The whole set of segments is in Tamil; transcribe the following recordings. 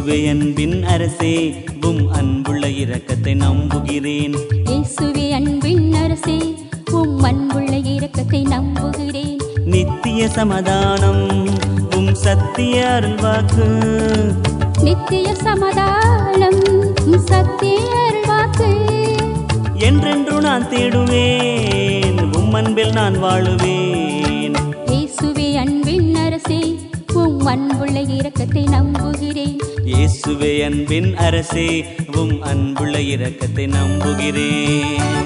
இயேசுவே அன்பின் அரசே உம் அன்புள்ள இரக்கத்தை நம்புகிறேன். இயேசுவே அன்பின் அரசே உம் அன்புள்ள இரக்கத்தை நம்புகிறேன். நித்திய சமாதானம் உம் சத்திய அருள்வாக்கு. நித்திய சமாதானம் உம் சத்திய அருள்வாக்கு. என்றென்று நான் தேடுவேன் உம் அன்பில் நான் வாழுவேன். இயேசுவே அன்பின் அரசே உம் அன்புள்ள இரக்கத்தை நம்புகிறேன். இயேசுவே அன்பின் அரசே உம் அன்புள்ள இரக்கத்தை நம்புகிறேன்.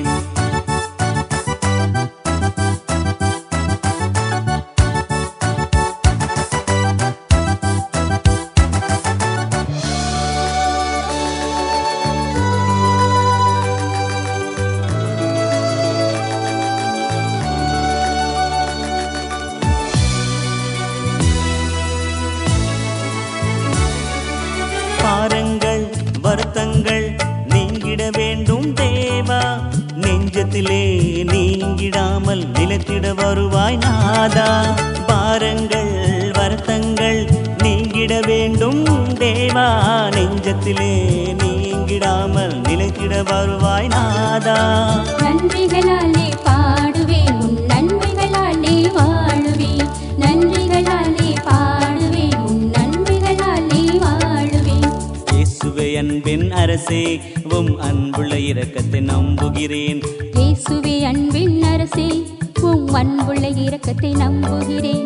பாரங்கள் வருத்தங்கள் நீங்கிட வேண்டும் தேவா. நெஞ்சத்திலே நீங்கிடாமல் நிலைத்திட வருவாய் நாதா. பாரங்கள் வருத்தங்கள் நீங்கிட வேண்டும் தேவா. நெஞ்சத்திலே நீங்கிடாமல் நிலைத்திட வருவாய் நாதா. நன்றிகளாலே பாடுவேன் உன் நன்மைகளாலே வாழுவேன். நன்றிகளாலே பாடுவேன் உன் நன்மைகளாலே வாழுவேன். இயேசுவே அன்பின் அரசே உம் அன்புள்ள இரக்கத்தை நம்புகிறேன். இயேசுவே அன்பின் அரசே உம் அன்புள்ள இரக்கத்தை நம்புகிறேன்.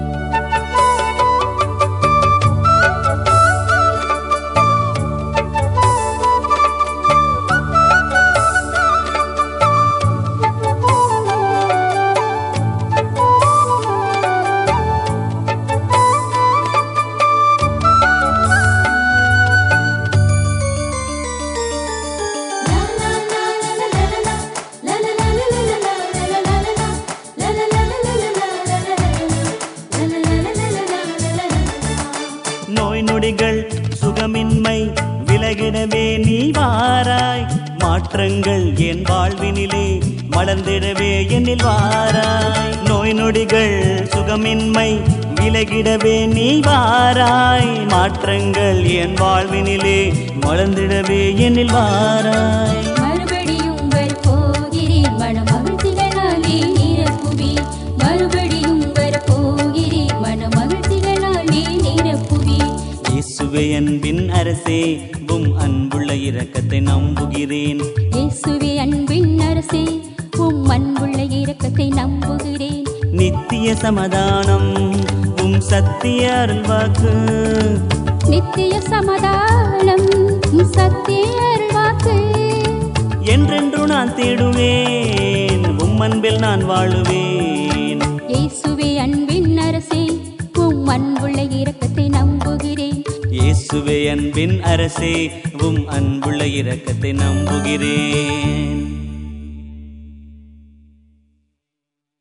நோய் நொடிகள் சுகமின்மை விலகிடவே நீ வாராய். மாற்றங்கள் என் வாழ்வினிலே மலர்ந்திடவே என்னில் வாராய். நோய் நொடிகள் சுகமின்மை விலகிடவே நீ வாராய். மாற்றங்கள் என் வாழ்வினிலே மலர்ந்திடவே என்னில் வாராய். மறுபடியும் வரப்போகிறேன் மனமகிழ்ச்சிகளாலே நிரப்புவேன். மறுபடியும் வரப்போகிறேன் மனமகிழ்ச்சிகளாலே நிரப்புவேன். இயேசுவே அன்பின் அரசே உம் அன்புள்ள இரக்கத்தை நம்புகிறேன். இயேசுவே அன்பின் அரசே உம் அன்புள்ள இரக்கத்தை நம்புகிறேன். நித்திய சமாதானம் உம் சத்திய அருள்வாக்கு. நித்திய சமாதானம் உம் சத்திய அருள்வாக்கு. என்றென்று நான் தேடுவேன் உம் அன்பில் நான் வாழுவேன். இயேசுவே அன்பின் அரசே உம் அன்புள்ள இரக்கத்தை நம்புகிறேன். இயேசுவே அன்பின் அரசே உம் அன்புள்ள இரக்கத்தை நம்புகிறேன்.